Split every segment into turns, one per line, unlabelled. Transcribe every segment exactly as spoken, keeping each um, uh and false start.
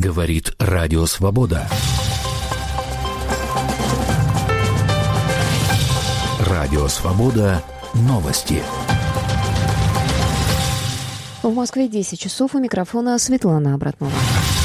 Говорит Радио Свобода. Радио Свобода. Новости.
В Москве десять часов. У микрофона Светлана Обратнова.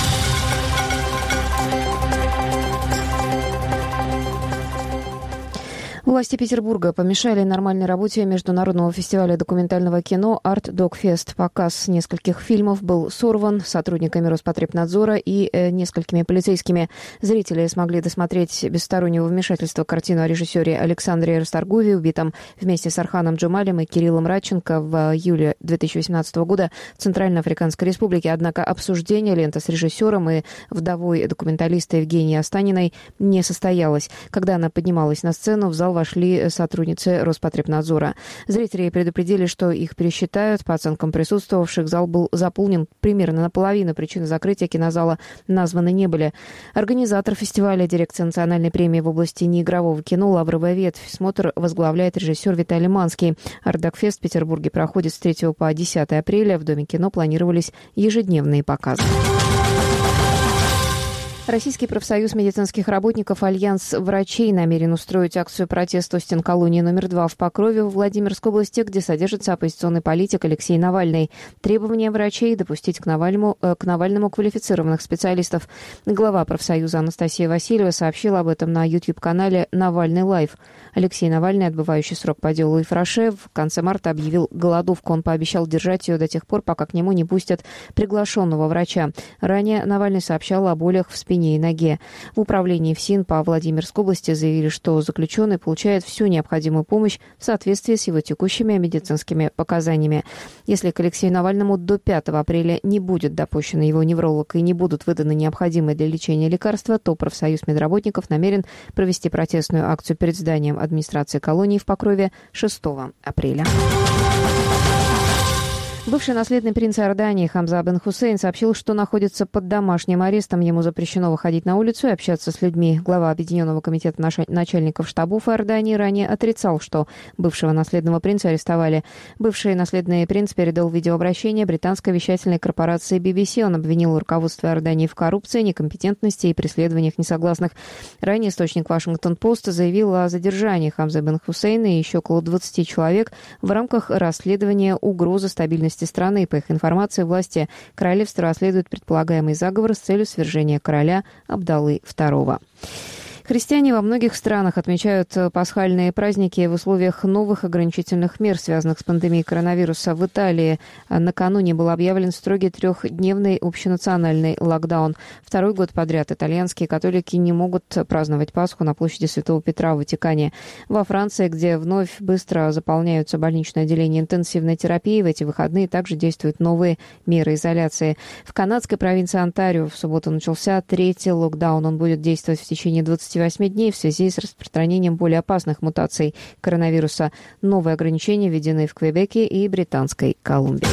Власти Петербурга помешали нормальной работе международного фестиваля документального кино «Арт Докфест». Показ нескольких фильмов был сорван сотрудниками Роспотребнадзора и э, несколькими полицейскими. Зрители смогли досмотреть без стороннего вмешательства картину о режиссере Александре Расторгуеве, убитом вместе с Арханом Джумалем и Кириллом Радченко в июле две тысячи восемнадцатого года в Центральноафриканской Республике. Однако обсуждение ленты с режиссером и вдовой документалиста Евгенией Останиной не состоялось. Когда она поднималась на сцену, в зал вошли сотрудницы Роспотребнадзора. Зрители предупредили, что их пересчитают. По оценкам присутствовавших, зал был заполнен примерно наполовину. Причины закрытия кинозала названы не были. Организатор фестиваля, дирекция национальной премии в области неигрового кино «Лавровая ветвь». Смотр возглавляет режиссер Виталий Манский. «Арт-Докфест» в Петербурге проходит с третьего по десятое апреля. В Доме кино планировались ежедневные показы. Российский профсоюз медицинских работников «Альянс врачей» намерен устроить акцию протеста у стен колонии номер два в Покрове в Владимирской области, где содержится оппозиционный политик Алексей Навальный. Требования врачей – допустить к Навальному, к Навальному квалифицированных специалистов. Глава профсоюза Анастасия Васильева сообщила об этом на YouTube-канале «Навальный лайв». Алексей Навальный, отбывающий срок по делу Ифраше, в конце марта объявил голодовку. Он пообещал держать ее до тех пор, пока к нему не пустят приглашенного врача. Ранее Навальный сообщал о болях в спине и ноге. В управлении ФСИН по Владимирской области заявили, что заключенный получает всю необходимую помощь в соответствии с его текущими медицинскими показаниями. Если к Алексею Навальному до пятого апреля не будет допущен его невролог и не будут выданы необходимые для лечения лекарства, то профсоюз медработников намерен провести протестную акцию перед зданием администрации колонии в Покрове шестого апреля. Бывший наследный принц Иордании Хамза бен Хусейн сообщил, что находится под домашним арестом. Ему запрещено выходить на улицу и общаться с людьми. Глава Объединенного комитета начальников штабов Иордании ранее отрицал, что бывшего наследного принца арестовали. Бывший наследный принц передал видеообращение британской вещательной корпорации би би си. Он обвинил руководство Иордании в коррупции, некомпетентности и преследованиях несогласных. Ранее источник Вашингтон-Пост заявил о задержании Хамза бен Хусейна и еще около двадцати человек в рамках расследования угрозы стабильности страны. По их информации, власти королевства расследуют предполагаемый заговор с целью свержения короля Абдаллы второго. Христиане во многих странах отмечают пасхальные праздники в условиях новых ограничительных мер, связанных с пандемией коронавируса. В Италии накануне был объявлен строгий трехдневный общенациональный локдаун. Второй год подряд итальянские католики не могут праздновать Пасху на площади Святого Петра в Ватикане. Во Франции, где вновь быстро заполняются больничные отделения интенсивной терапии, в эти выходные также действуют новые меры изоляции. В канадской провинции Онтарио в субботу начался третий локдаун. Он будет действовать в течение двадцати восьми дней в связи с распространением более опасных мутаций коронавируса. Новые ограничения введены в Квебеке и Британской Колумбии.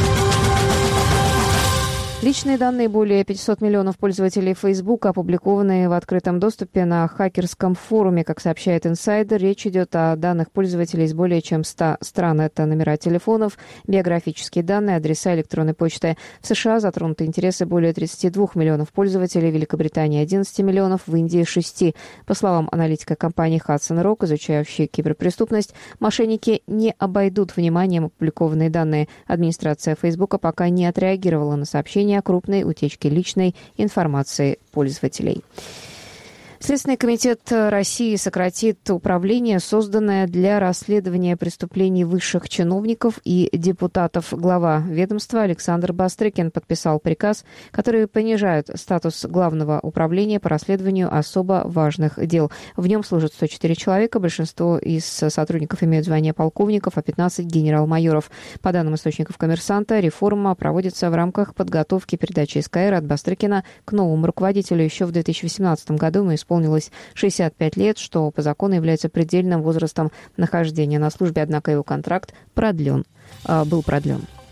Личные данные более пятисот миллионов пользователей Facebook опубликованы в открытом доступе на хакерском форуме. Как сообщает инсайдер, речь идет о данных пользователей из более чем ста стран. Это номера телефонов, биографические данные, адреса электронной почты. В США затронуты интересы более тридцати двух миллионов пользователей, в Великобритании одиннадцати миллионов, в Индии шести. По словам аналитика компании Hudson Rock, изучающей киберпреступность, мошенники не обойдут вниманием опубликованные данные. Администрация Facebook пока не отреагировала на сообщения о крупной утечке личной информации пользователей. Следственный комитет России сократит управление, созданное для расследования преступлений высших чиновников и депутатов. Глава ведомства Александр Бастрыкин подписал приказ, который понижает статус главного управления по расследованию особо важных дел. В нем служат сто четыре человека, большинство из сотрудников имеют звание полковников, а пятнадцать генерал-майоров. По данным источников «Коммерсанта», реформа проводится в рамках подготовки передачи СКР от Бастрыкина к новому руководителю. Еще в две тысячи восемнадцатом году ему исполнилось исполнилось шестьдесят пять лет, что по закону является предельным возрастом нахождения на службе, однако его контракт продлен, был продлен.